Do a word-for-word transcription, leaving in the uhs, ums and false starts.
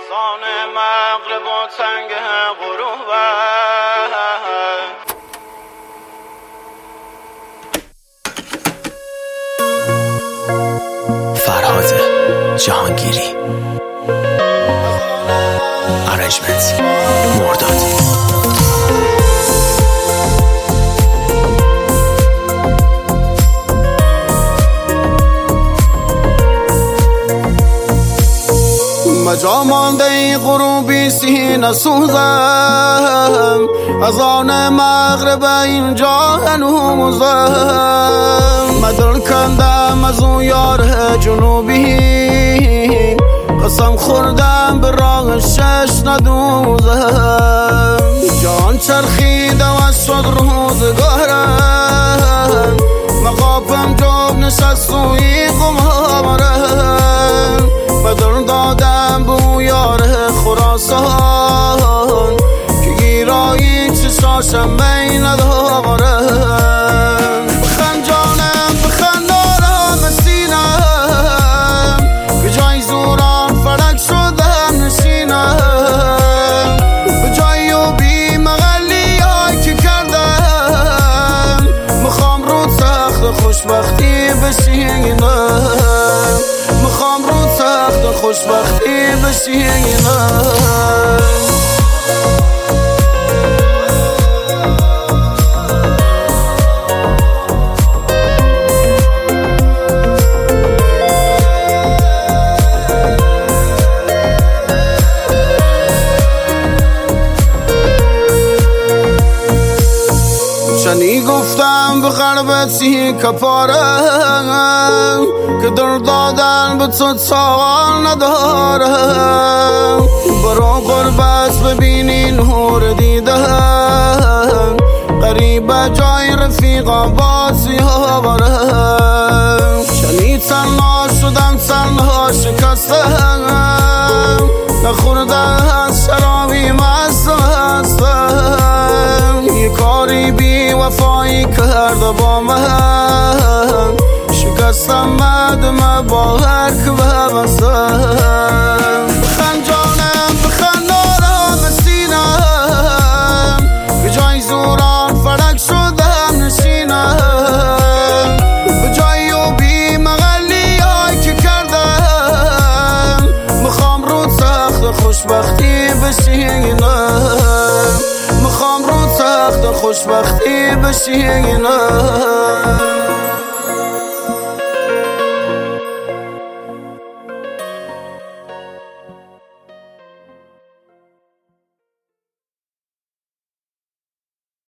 اذان مغرب و تنگ غروب فرهاد جهانگیری ارنجمنت مرداد. مجا مانده ای غروبی سینه سوزم، از آن مغرب اینجا هنوزم. مدل کندم از اون یار جنوبی، قسم خوردم به راه شش ندوزم. جان چرخیدم از شد روزگارم، مقافم جب نشست سوی قمارم. بدل دادم بو یار خراسان که گیرایی چشاشم بین ندارم. بخند جانم بخند آرام سینم، به جای زوران فلک شدم نشینم. به جای و بی مغلی های که کردم، مخوام رو تخت خوشبختی بشینم. مخوام رو تخت خوشبختی بشینم. چنی گفتم به قلبتی کپارم، که در دادن به تو تاوان ندارم. برو قربت ببینی نور دیدم، قریب جای رفیقا بازی ها برم. چنی تنها شدم تنها شکستم، نخوردم از شرابی مست هستم. یه کاری بی وفایی کرده با من، شکستم مدم با هر که ببستم. بخند جانم بخند آرام سینم، به جای زوران فلک شدم نشینم. به جای و بی مغلی های که کردم، مخوام رو تخت خوشبختی بشینم. مخوام رو تخت خوشبختی بشینم.